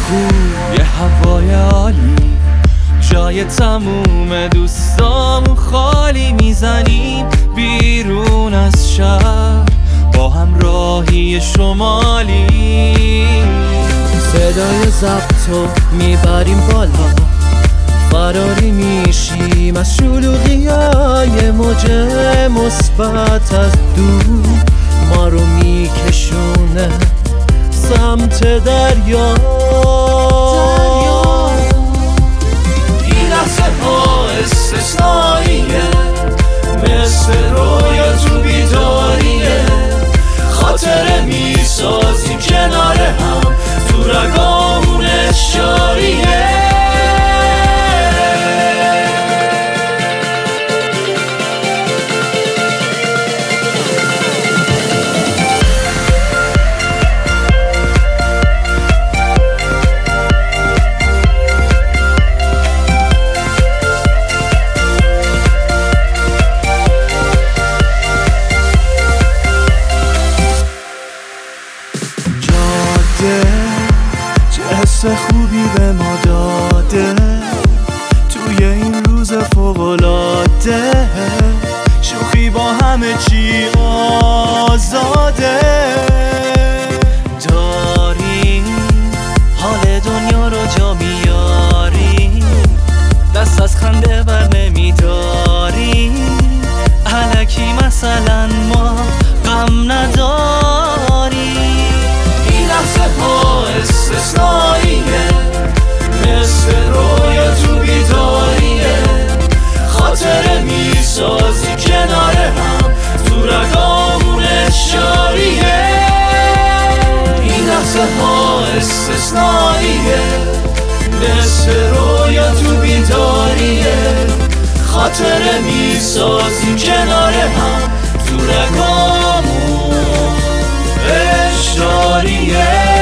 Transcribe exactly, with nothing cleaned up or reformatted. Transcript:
خوب، یه هوای عالی، جای تموم دوستامون خالی. میزنیم بیرون از شهر با همراهی شمالی. صدای ضبطو میبریم بالا، فراری میشیم از شلوغیای موج مثبت از دور. ما رو میکشونه سمت دریا. این لحظه ها استثنائیه، مثل رویا تو بیداریه. خاطره میسازیم کنار هم، تو رگامون اشاریه. چه حس خوبی به ما داده توی این روز فوق‌العاده. شوخی با همه چی آزاده. داریم حال دنیا رو جا میاریم، دست از خنده بر نمیداریم. الکی مثلا ما غم نداریم. این لحظه ها استثنائیه، مثل رویا تو بیداریه. خاطره میسازی کنار هم، تو رگامون اشاریه. این لحظه ها استثنائیه، مثل رویا تو بیداریه. خاطره میسازی کنار هم، تو رگامون اشاریه.